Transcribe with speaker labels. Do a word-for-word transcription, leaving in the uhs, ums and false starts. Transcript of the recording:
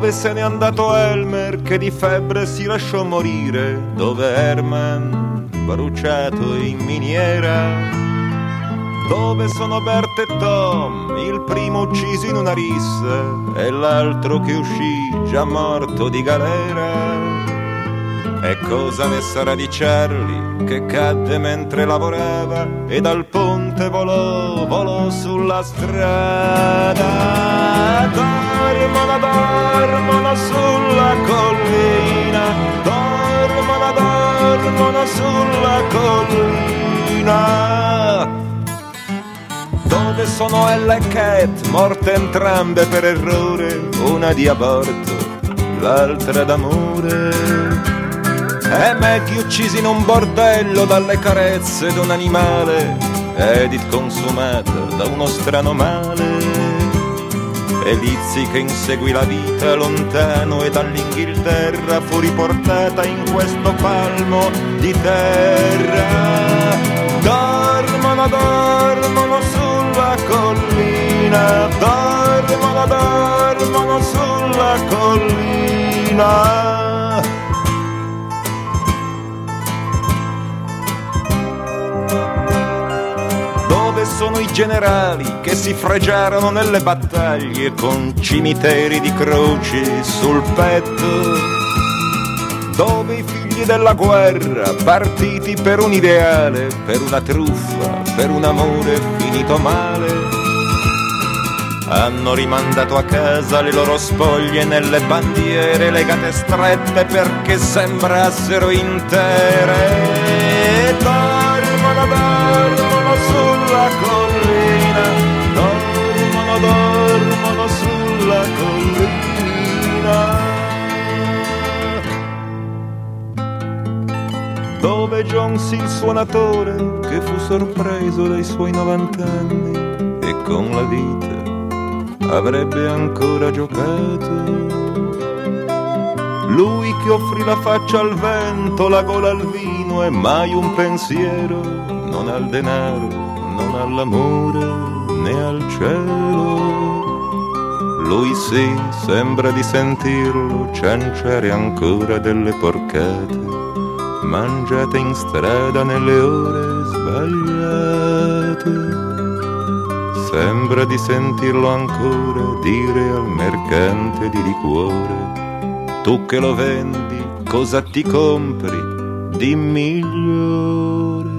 Speaker 1: Dove se n'è andato Elmer che di febbre si lasciò morire? Dove Herman, bruciato in miniera? Dove sono Bert e Tom, il primo ucciso in una rissa e l'altro che uscì già morto di galera? E cosa ne sarà di Charlie che cadde mentre lavorava e dal ponte volò, volò sulla strada? Dormono, dormono sulla collina, dormono, dormono sulla collina. Dove sono Ella e Cat, morte entrambe per errore, una di aborto, l'altra d'amore? E Maggie uccisi in un bordello dalle carezze d'un animale, Edith consumata da uno strano male, e Lizzie che inseguì la vita lontano e dall'Inghilterra fu riportata in questo palmo di terra. Dormono, dormono sulla collina, dormono, dormono sulla collina. Dove sono i generali che si fregiarono nelle battaglie con cimiteri di croci sul petto? Dove i figli della guerra, partiti per un ideale, per una truffa, per un amore finito male, hanno rimandato a casa le loro spoglie nelle bandiere legate strette perché sembrassero intere? Dormono, dormono sulla collina, dormono, dormono sulla collina. Dove Jones il suonatore che fu sorpreso dai suoi novant'anni e con la vita avrebbe ancora giocato? Lui che offrì la faccia al vento, la gola al vino e mai un pensiero, non al denaro, non all'amore né al cielo. Lui sì, sembra di sentirlo cianciare ancora delle porcate mangiate in strada nelle ore sbagliate. Sembra di sentirlo ancora dire al mercante di liquore: tu che lo vendi, cosa ti compri di migliore?